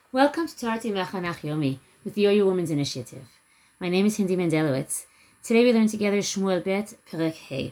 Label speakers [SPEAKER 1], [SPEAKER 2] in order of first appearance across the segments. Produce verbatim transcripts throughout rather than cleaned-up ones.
[SPEAKER 1] Welcome to Tarti Mechanach Yomi with the Yoyo Women's Initiative. My name is Hindi Mendelowitz. Today we learn together Shmuel Bet Perek Hey.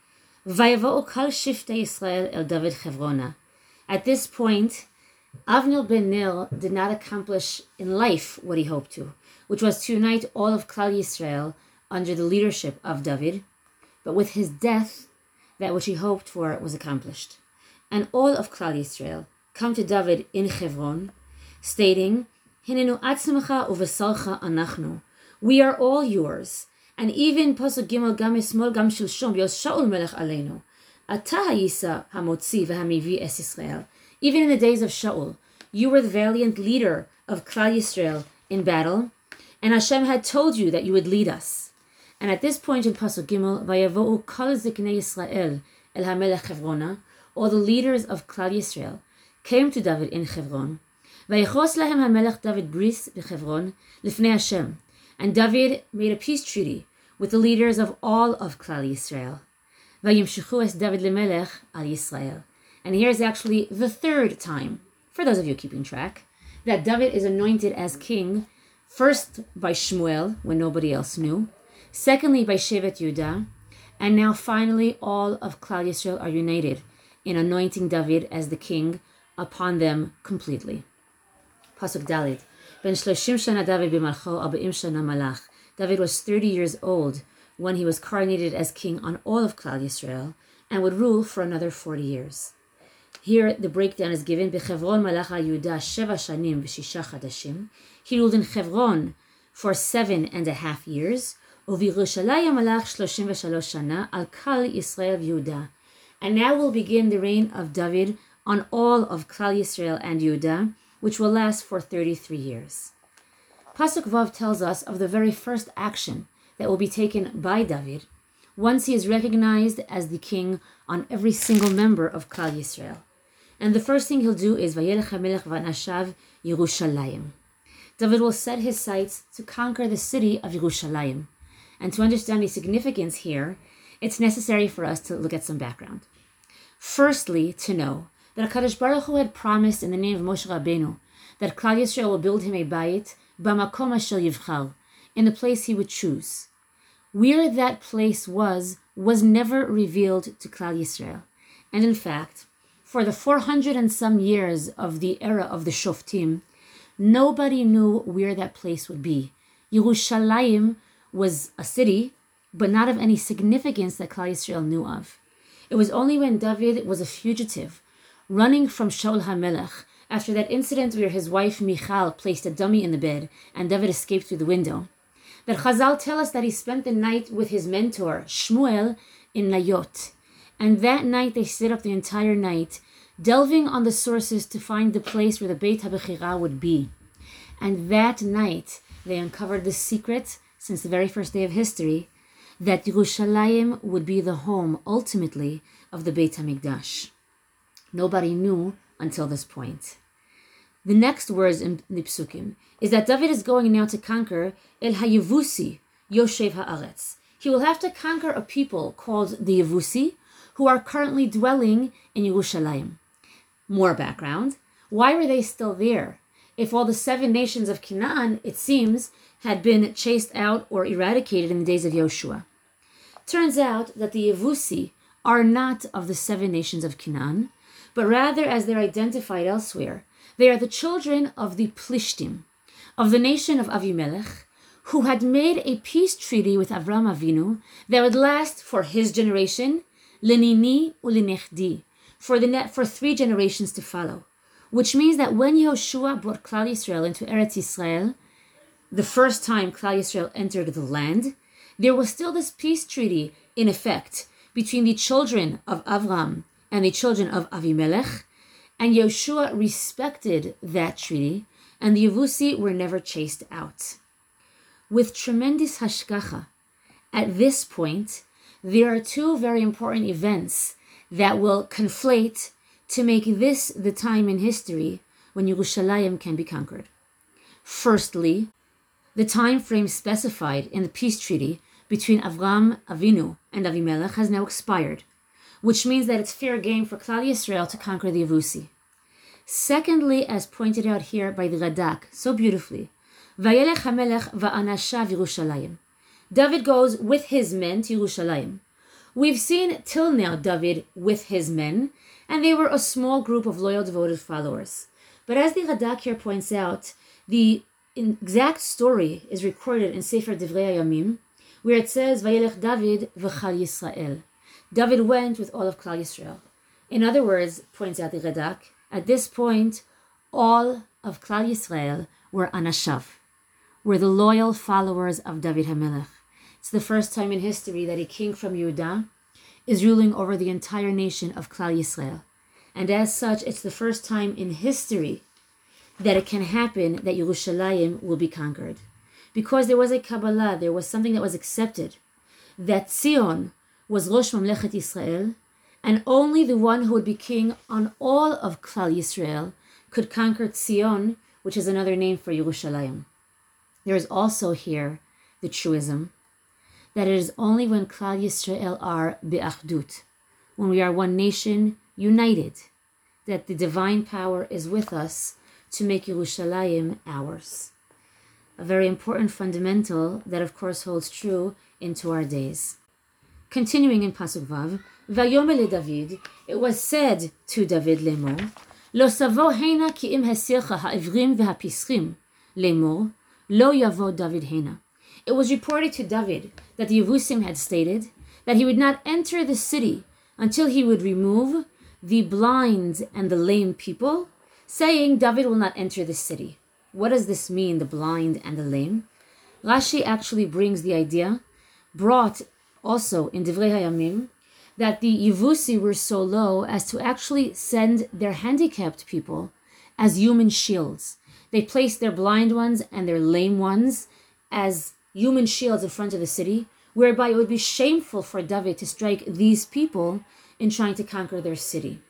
[SPEAKER 1] Vayavo'u kal shiftei Yisrael el David Chevrona. At this point, Avner ben Ner did not accomplish in life what he hoped to, which was to unite all of Klal Yisrael under the leadership of David. But with his death, that which he hoped for was accomplished. And all of Klal Yisrael come to David in Chevron, stating, Hinenu atzmecha uvesarcha anachnu. We are all yours. And even Pasuk Gimel gam esmol gam shilshom yos Shaul melech aleinu. Ata hayisa hamotzi v'hamivi es Yisrael. Even in the days of Shaul, you were the valiant leader of Klal Yisrael in battle, and Hashem had told you that you would lead us. And at this point in Pasuk Gimel, vayavo'u kol ziknei Yisrael el hamelech Chevrona, all the leaders of Klal Yisrael came to David in Chevron. Vayichos lahem hamelech David bris b'Chevron lifnei Hashem. And David made a peace treaty with the leaders of all of Klal Yisrael. Vayimshechu es David lemelech al Yisrael. And here's actually the third time, for those of you keeping track, that David is anointed as king, first by Shmuel, when nobody else knew, secondly by Shevet Yehuda, and now finally all of Klal Yisrael are united in anointing David as the king upon them completely. Pasuk Dalid. Ben shloshim shana David b'malcho arba'im shana malach. David was thirty years old when he was coronated as king on all of Klal Yisrael and would rule for another forty years. Here the breakdown is given. B'Chevron malach al Yehuda sheva shanim v'shisha chadashim. He ruled in Chevron for seven and a half years. U'v'Yerushalayim malach shloshim v'shalosh shana al kal Yisrael v'Yehuda. And now will begin the reign of David on all of Klal Yisrael and Yehuda, which will last for thirty-three years. Pasuk Vav tells us of the very first action that will be taken by David once he is recognized as the king on every single member of Klal Yisrael. And the first thing he'll do is Vayelech HaMelech v'anashav Yerushalayim. David will set his sights to conquer the city of Yerushalayim. And to understand the significance here, it's necessary for us to look at some background. Firstly, to know that HaKadosh Baruch Hu had promised in the name of Moshe Rabbeinu that Klal Yisrael will build him a bayit b'makom asher yivchar, in the place he would choose. Where that place was, was never revealed to Klal Yisrael. And in fact, for the four hundred and some years of the era of the Shoftim, nobody knew where that place would be. Yerushalayim was a city, but not of any significance that Klal Yisrael knew of. It was only when David was a fugitive, running from Shaul HaMelech, after that incident where his wife Michal placed a dummy in the bed and David escaped through the window, that Chazal tell us that he spent the night with his mentor, Shmuel, in Nayot. And that night they stayed up the entire night, delving on the sources to find the place where the Beit HaBechira would be. And that night they uncovered the secret, since the very first day of history, that Yerushalayim would be the home, ultimately, of the Beit HaMikdash. Nobody knew until this point. The next words in the Psukim is that David is going now to conquer El HaYevusi, Yoshev Haaretz. He will have to conquer a people called the Yevusi, who are currently dwelling in Yerushalayim. More background. Why were they still there? If all the seven nations of Canaan, it seems, had been chased out or eradicated in the days of Yoshua. Turns out that the Yevusi are not of the seven nations of Canaan, but rather, as they're identified elsewhere, they are the children of the Plishtim, of the nation of Avimelech, who had made a peace treaty with Avram Avinu that would last for his generation, Lenini u'Lenechdi, for the net for three generations to follow. Which means that when Yehoshua brought Klal Yisrael into Eretz Yisrael, the first time Klal Yisrael entered the land, there was still this peace treaty in effect between the children of Avram and the children of Avimelech, and Yoshua respected that treaty, and the Yevusi were never chased out. With tremendous hashgacha, at this point, there are two very important events that will conflate to make this the time in history when Yerushalayim can be conquered. Firstly, the time frame specified in the peace treaty between Avram Avinu and Avimelech has now expired, which means that it's fair game for Klal Yisrael to conquer the Yevusi. Secondly, as pointed out here by the Radak so beautifully, Vayelech HaMelech va'anashav Yerushalayim. David goes with his men to Yerushalayim. We've seen till now David with his men, and they were a small group of loyal, devoted followers. But as the Radak here points out, the exact story is recorded in Sefer Divrei Hayamim, where it says, Vayelech David v'chal Yisrael. David went with all of Klal Yisrael. In other words, points out the Radak, at this point, all of Klal Yisrael were anashav, were the loyal followers of David HaMelech. It's the first time in history that a king from Yehuda is ruling over the entire nation of Klal Yisrael. And as such, it's the first time in history that it can happen that Yerushalayim will be conquered. Because there was a Kabbalah, there was something that was accepted, that Zion was Rosh Mamlechet Yisrael, and only the one who would be king on all of Klal Yisrael could conquer Zion, which is another name for Yerushalayim. There is also here the truism that it is only when Klal Yisrael are be'achdut, when we are one nation, united, that the divine power is with us to make Yerushalayim ours. A very important fundamental that of course holds true into our days. Continuing in Pasuk Vav, Vayomer le David, it was said to David lemor, Lo savo hena ki im hesircha ha'ivrim v'hapischim, lemor, Lo yavo David hena. It was reported to David that the Yevusim had stated that he would not enter the city until he would remove the blind and the lame people, saying David will not enter the city. What does this mean, the blind and the lame? Rashi actually brings the idea, brought also in Divrei Hayamim, that the Yevusi were so low as to actually send their handicapped people as human shields. They placed their blind ones and their lame ones as human shields in front of the city, whereby it would be shameful for David to strike these people in trying to conquer their city.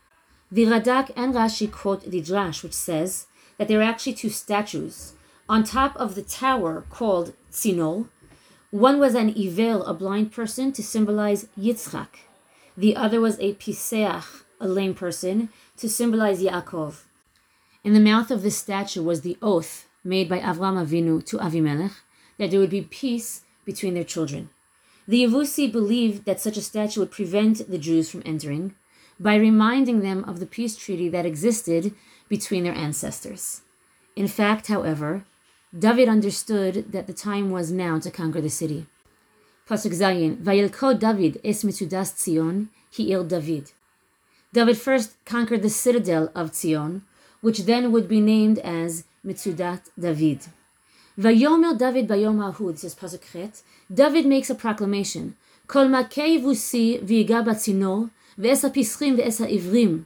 [SPEAKER 1] The Radak and Rashi quote the Drash, which says that there are actually two statues on top of the tower called Tzinor. One was an Iver, a blind person, to symbolize Yitzchak. The other was a Piseach, a lame person, to symbolize Yaakov. In the mouth of this statue was the oath made by Avram Avinu to Avimelech that there would be peace between their children. The Yevusi believed that such a statue would prevent the Jews from entering by reminding them of the peace treaty that existed between their ancestors. In fact, however, David understood that the time was now to conquer the city. Pasuk Zayin, Vayelko David es Mitzudas Tzion, Hi'ir David. David first conquered the citadel of Tzion, which then would be named as Mitzudat David. Vayomer David bayom hahu, this is Pasuk Chet, David makes a proclamation, Kol makei vusi v'iga batzinor, ve'es ha'pischim ve'es ha'ivrim,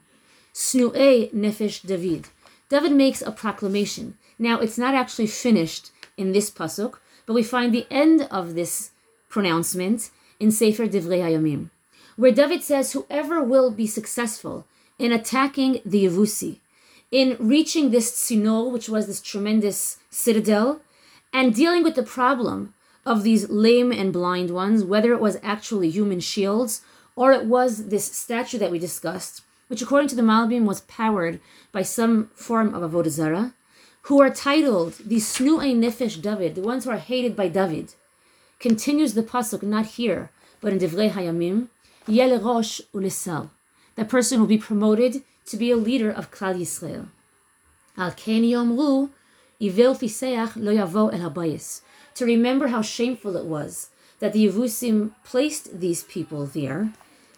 [SPEAKER 1] snu'ei nefesh David. David makes a proclamation. Now, it's not actually finished in this pasuk, but we find the end of this pronouncement in Sefer Divrei Hayamim, where David says, whoever will be successful in attacking the Yevusi, in reaching this Tzinor, which was this tremendous citadel, and dealing with the problem of these lame and blind ones, whether it was actually human shields or it was this statue that we discussed, which according to the Malbim was powered by some form of Avodah Zarah, who are titled the Snu'ei Nefesh David, the ones who are hated by David. Continues the pasuk, not here, but in Divrei Hayamim, Yeh lerosh u'lesar. That person will be promoted to be a leader of Klal Yisrael. Al ken yomru, Iver Piseach lo yavo el habayis. To remember how shameful it was that the Yevusim placed these people there,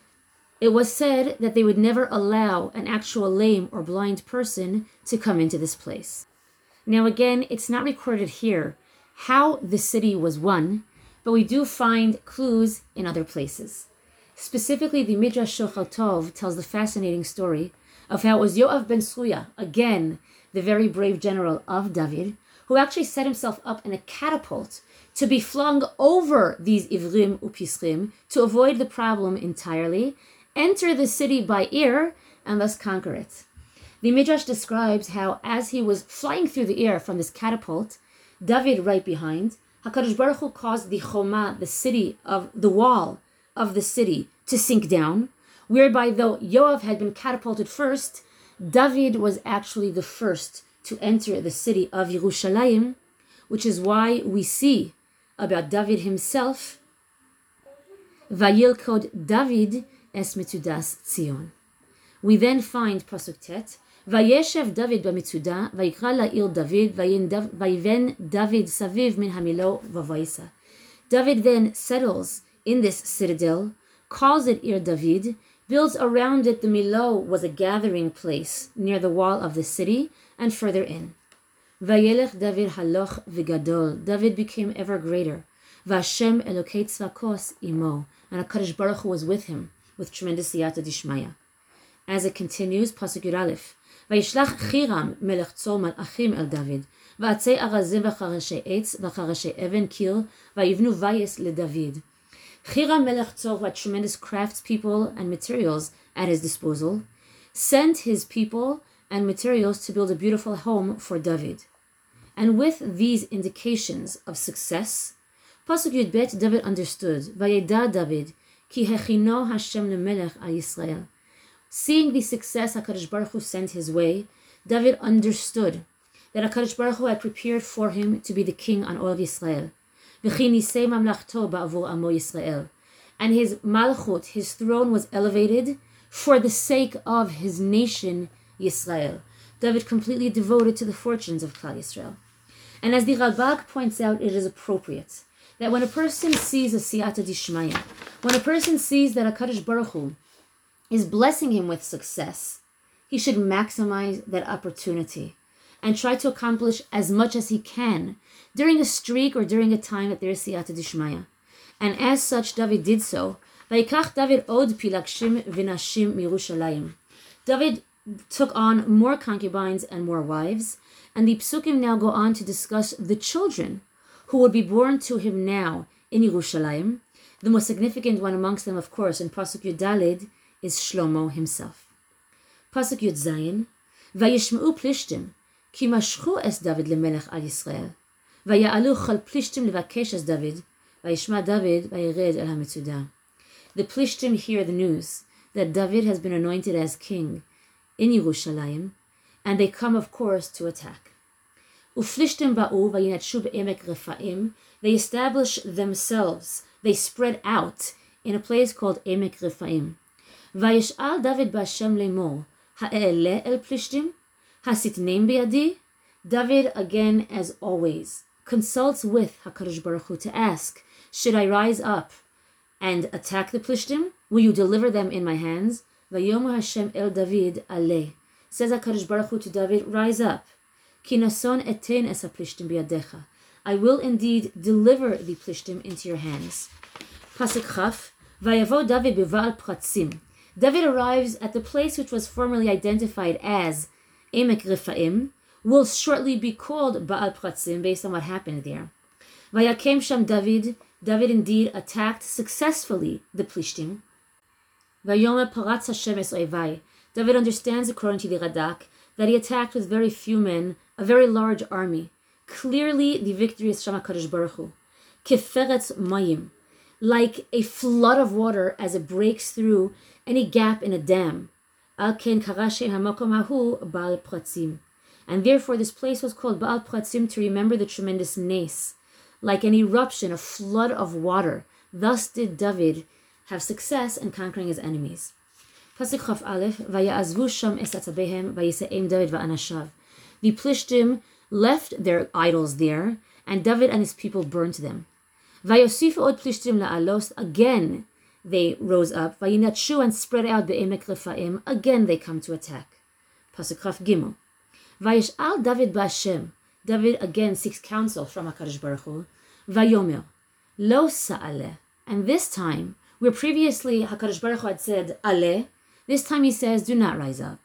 [SPEAKER 1] it was said that they would never allow an actual lame or blind person to come into this place. Now again, it's not recorded here how the city was won, but we do find clues in other places. Specifically, the Midrash Shochal Tov tells the fascinating story of how it was Yoav ben Tzruya, again, the very brave general of David, who actually set himself up in a catapult to be flung over these Ivrim Upischim to avoid the problem entirely, enter the city by ear, and thus conquer it. The Midrash describes how, as he was flying through the air from this catapult, David right behind, HaKadosh Baruch Hu caused the Choma, the city of the wall of the city, to sink down, whereby though Yoav had been catapulted first, David was actually the first to enter the city of Yerushalayim, which is why we see about David himself, Vayilkod David es Mitzudas Tzion. We then find Pasuk Tet, Vayeshev David b'mitzuda, vayikra la'ir David, vayiven David saviv min hamilo v'vayisa. David then settles in this citadel, calls it Ir David, builds around it. The Milo was a gathering place near the wall of the city and further in. Vayelech David haloch v'gadol. David became ever greater. V'Hashem Elokei tzvakos imo. And HaKadosh Baruch Hu was with him, with tremendous siyata dishmaya. As it continues, Pasuk Yud Aleph, Vayishlach Chiram melech tzol malachim el David, va'atzei arazim v'charashei etz v'charashei even kil, va'yivnu vayis leDavid. Chiram melech tzol, who had tremendous craftspeople and materials at his disposal, sent his people and materials to build a beautiful home for David. And with these indications of success, Pasuk Yud Bet, David understood, Vayeda David, ki hechino Hashem lemelech al Yisrael. Seeing the success HaKadosh Baruch Hu sent his way, David understood that HaKadosh Baruch Hu had prepared for him to be the king on all of Yisrael. V'chi nisei mamlachto ba'avur amo Yisrael. And his malchut, his throne, was elevated for the sake of his nation, Yisrael. David completely devoted to the fortunes of Klal Yisrael. And as the Ralbag points out, it is appropriate that when a person sees a siyata dishmaya, when a person sees that HaKadosh Baruch Hu is blessing him with success, he should maximize that opportunity and try to accomplish as much as he can during a streak or during a time that there is siyata dishmaya. And as such, David did so. Vayikach David od pilagshim v'nashim mirushalayim. David took on more concubines and more wives, and the psukim now go on to discuss the children who would be born to him now in Yerushalayim. The most significant one amongst them, of course, in Pasuk Yud Daled, is Shlomo himself. Pasuk Yud Zayin, Vayishma'u Plishtim, ki mashchu es David lemelech al Yisrael, vaya'alu chal Plishtim levakesh es David, vayishma David vayired el hamitzuda. The Plishtim hear the news that David has been anointed as king in Yerushalayim, and they come, of course, to attack. Uflishtim ba'u vayinatshu be'emek Refaim. They establish themselves, they spread out in a place called Emek Refaim. Vayish'al David ba'Hashem lemor, ha'e'ele el Plishtim, hasitneim biyadi. David, again, as always, consults with HaKadosh Baruch Hu to ask, should I rise up and attack the Plishtim? Will you deliver them in my hands? Vayomer Hashem el David ale. Says HaKadosh Baruch Hu to David, rise up. Ki nason eten es ha-Plishtim biyadecha. I will indeed deliver the Plishtim into your hands. Pasuk Chaf, Vayavo David b'Baal Pratzim. David arrives at the place which was formerly identified as Emek Refaim, will shortly be called Baal Pratzim based on what happened there. Vayakem Sham David. David indeed attacked successfully the Plishtim. Vayomer Paratz Hashem es oivai. David understands, according to the Radak, that he attacked with very few men, a very large army. Clearly, the victory is from HaKadosh Baruch Hu. Keferetz mayim, like a flood of water as it breaks through any gap in a dam. Al ken karashe hamakom hahu Baal Pratzim. And therefore this place was called Baal Pratzim to remember the tremendous nace. Like an eruption, a flood of water. Thus did David have success in conquering his enemies. Pasuk Chaf Aleph, Vayazvu sham es atzabehem, vayiseim David va'anashav. The Plishtim left their idols there, and David and his people burnt them. Vayosifu od Plishtim la'alos, again they rose up. Vayinatshu, and spread out be'emek Refaim, again they come to attack. Pasuk Chaf Gimel, Vayish'al David ba'Hashem. David again seeks counsel from HaKadosh Baruch Hu. Vayomer, lo sa'aleh. And this time, where previously HaKadosh Baruch Hu had said aleh, this time he says, do not rise up.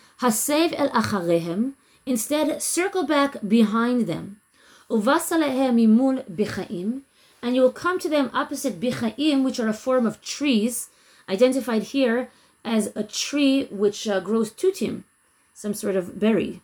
[SPEAKER 1] Hasev el acharehem, instead circle back behind them. Uvasalehem mimul bichaim, and you will come to them opposite bichaim, which are a form of trees, identified here as a tree which uh, grows tutim, some sort of berry.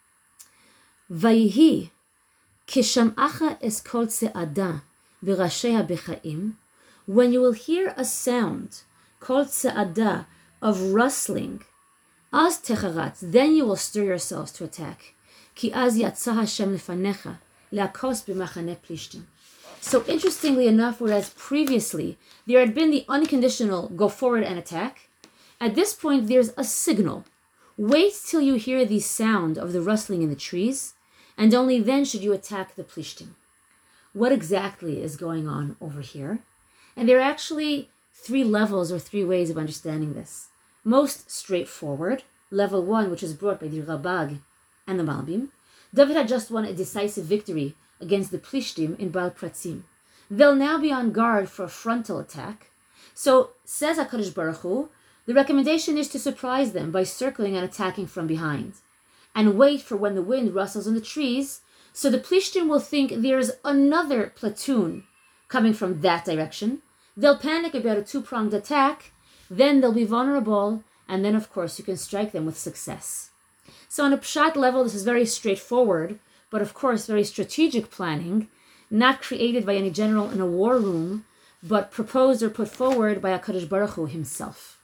[SPEAKER 1] Vayihi, kisham'acha es kol tse'ada b'rashei ha-bichaim, when you will hear a sound, kol tse'ada, of rustling Az techaratz, then you will stir yourselves to attack. Ki az yatsa Hashem lefanecha, leakos b'machane plishtim. So interestingly enough, whereas previously there had been the unconditional go forward and attack, at this point there's a signal. Wait till you hear the sound of the rustling in the trees, and only then should you attack the plishtim. What exactly is going on over here? And there are actually three levels or three ways of understanding this. Most straightforward, level one, which is brought by the Rabag and the Malbim. David had just won a decisive victory against the Plishtim in Baal Pratzim. They'll now be on guard for a frontal attack. So, says HaKadosh Baruch Hu, the recommendation is to surprise them by circling and attacking from behind, and wait for when the wind rustles in the trees, so the Plishtim will think there's another platoon coming from that direction. They'll panic about a two-pronged attack, then they'll be vulnerable, and then of course you can strike them with success. So on a pshat level, this is very straightforward, but of course very strategic planning, not created by any general in a war room, but proposed or put forward by HaKadosh Baruch Hu himself.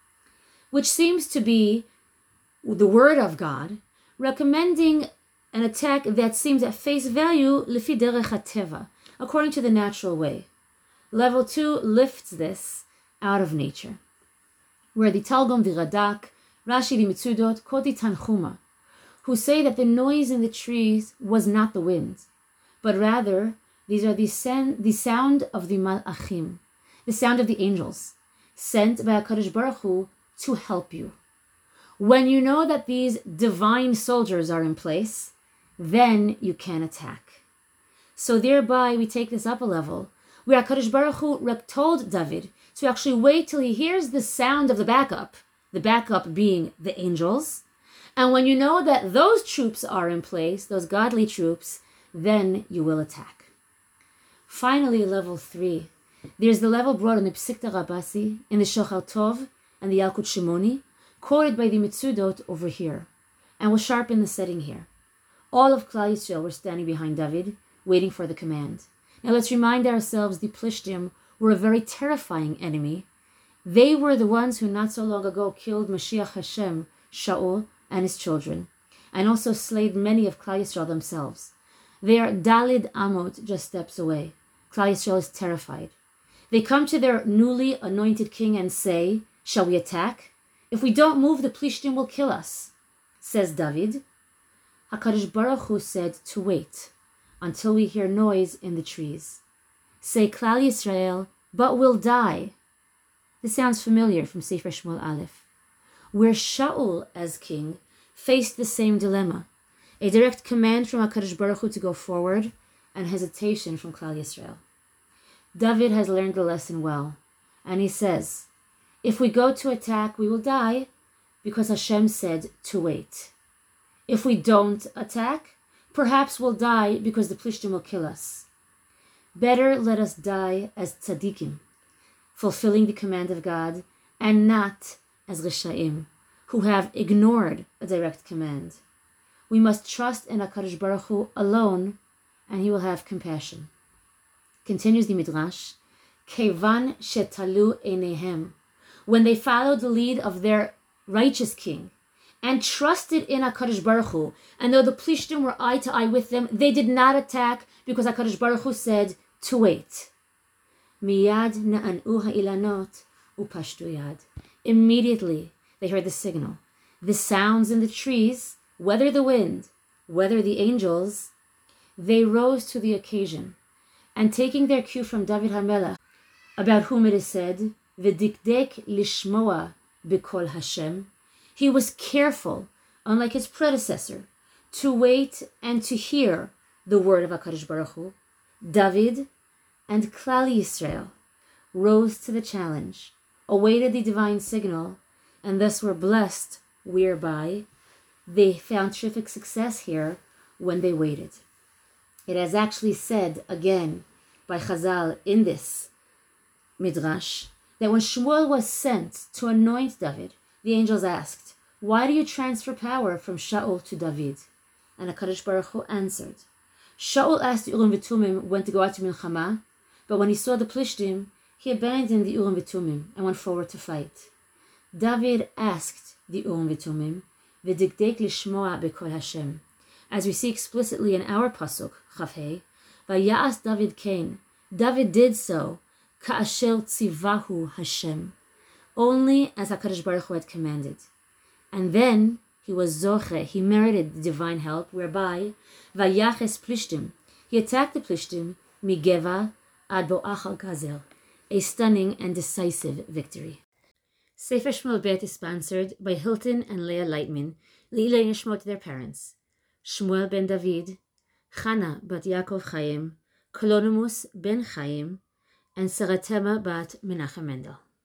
[SPEAKER 1] Which seems to be the word of God, recommending an attack that seems at face value lefi derech hateva, according to the natural way. Level two lifts this out of nature, where the Talgum, the Radak, Rashi, the Mitzudot, quote the Tanchuma, who say that the noise in the trees was not the wind, but rather these are the, sen- the sound of the Malachim, the sound of the angels, sent by HaKadosh Baruch Hu to help you. When you know that these divine soldiers are in place, then you can attack. So thereby we take this up a level, where HaKadosh Baruch Hu told David to actually wait till he hears the sound of the backup, the backup being the angels, and when you know that those troops are in place, those godly troops, then you will attack. Finally, level three. There's the level brought in the Psikta Rabasi, in the Shochar Tov, and the Yalkut Shimoni, quoted by the Mitzudot over here, and will sharpen the setting here. All of Klal Yisrael were standing behind David, waiting for the command. Now let's remind ourselves the Plishtim were a very terrifying enemy. They were the ones who not so long ago killed Mashiach Hashem, Shaul, and his children, and also slayed many of Klal Yisrael themselves. They are Dalid Amot, just steps away. Klal Yisrael is terrified. They come to their newly anointed king and say, "Shall we attack? If we don't move, the Plishtim will kill us." Says David. HaKadosh Baruch Hu said to wait until we hear noise in the trees. Say, Klal Yisrael, but we'll die. This sounds familiar from Sefer Shmuel Aleph, where Shaul, as king, faced the same dilemma, a direct command from HaKadosh Baruch Hu to go forward, and hesitation from Klal Yisrael. David has learned the lesson well, and he says, if we go to attack, we will die, because Hashem said to wait. If we don't attack, perhaps we'll die because the Plishtim will kill us. Better let us die as tzaddikim, fulfilling the command of God, and not as Rishaim, who have ignored a direct command. We must trust in HaKadosh Baruch Hu alone, and he will have compassion. Continues the Midrash, Kevan shetalu einehem, when they followed the lead of their righteous king, and trusted in HaKadosh Baruch Hu, and though the Plishtim were eye to eye with them, they did not attack because HaKadosh Baruch Hu said to wait. Miyad na'anu ha'ilanot upashtu yad. Immediately they heard the signal. The sounds in the trees, whether the wind, whether the angels, they rose to the occasion, and taking their cue from David HaMelech, about whom it is said, V'dikdek lishmoa b'kol Hashem, he was careful, unlike his predecessor, to wait and to hear the word of HaKadosh Baruch Hu. David and Klal Yisrael rose to the challenge, awaited the divine signal, and thus were blessed whereby they found terrific success here when they waited. It is actually said again by Chazal in this Midrash that when Shmuel was sent to anoint David, the angels asked, why do you transfer power from Shaul to David? And HaKadosh Baruch Hu answered, Shaul asked the Urim V'Tumim when to go out to Milchama, but when he saw the Plishtim, he abandoned the Urim V'Tumim and went forward to fight. David asked the Urim v'Tumim, v'dikdek lishmoa b'kol Hashem. As we see explicitly in our pasuk, Chaf Hei, Vayas David Cain. David did so, ka'asher tzivahu Hashem, only as HaKadosh Baruch Hu had commanded. And then he was zoche, he merited the divine help, whereby Vayaches Plishtim, he attacked the Plishtim, migeva ad bo'achal gazel, a stunning and decisive victory. Sefer Shmuel Bet is sponsored by Hilton and Leah Lightman, Leila Yishmot to their parents, Shmuel ben David, Chana bat Yaakov Chaim, Kolonimus ben Chaim, and Saratema bat Menachem Mendel.